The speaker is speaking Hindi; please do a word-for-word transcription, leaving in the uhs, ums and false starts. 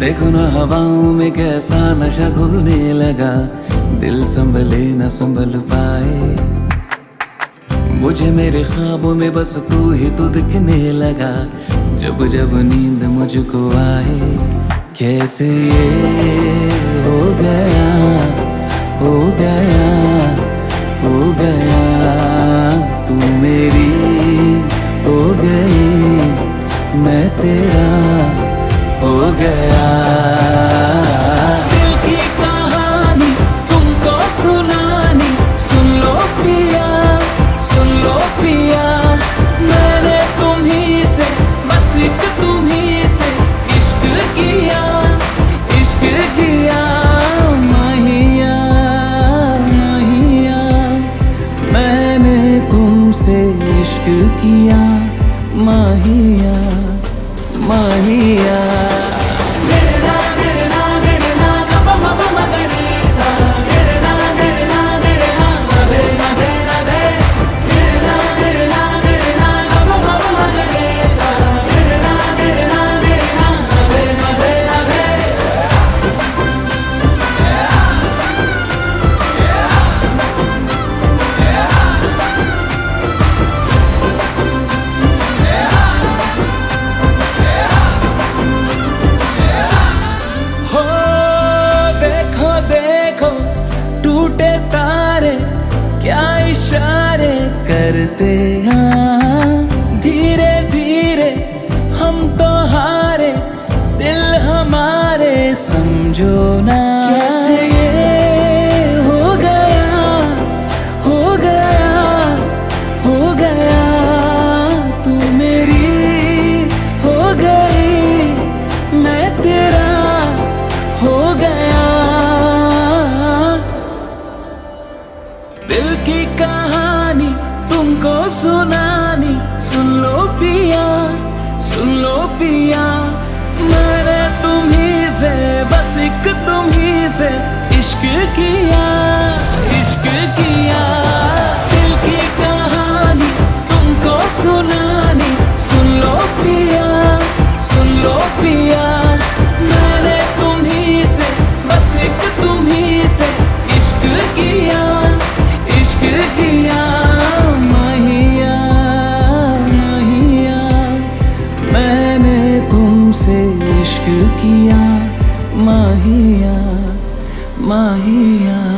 देखो ना हवाओं में कैसा नशा घुलने लगा, दिल संभले न संभल पाए। मुझे मेरे ख्वाबों में बस तू ही तू दिखने लगा, जब जब नींद मुझको आए। कैसे ये हो गया हो गया हो गया, तू मेरी हो गई, मैं तेरा हो गया। दिल की कहानी तुमको सुनानी, सुन लो पिया सुन लो पिया। मैंने तुम्ही से बस एक तुम्ही से इश्क किया इश्क किया। माहिया माहिया मैंने तुमसे इश्क किया, माहिया माहिया। टूटे तारे क्या इशारे करते हैं, धीरे धीरे हम तो हारे, दिल हमारे समझो ना। कैसे ये हो गया हो गया हो गया, तू मेरी हो गई, मैं तेरा हो गया। दिल की कहानी तुमको सुनानी, सुन लो पिया सुन लो पिया। मैंने तुम्ही से बस एक तुम्ही से इश्क किया इश्क किया। दिल की कहानी तुमको सुनानी, सुन लो पिया सुन लो पिया। मैंने तुम्ही से बस एक तुम्ही से इश्क किया इश्क किया। माहिया माहिया मैंने तुमसे इश्क किया, माहिया माहिया।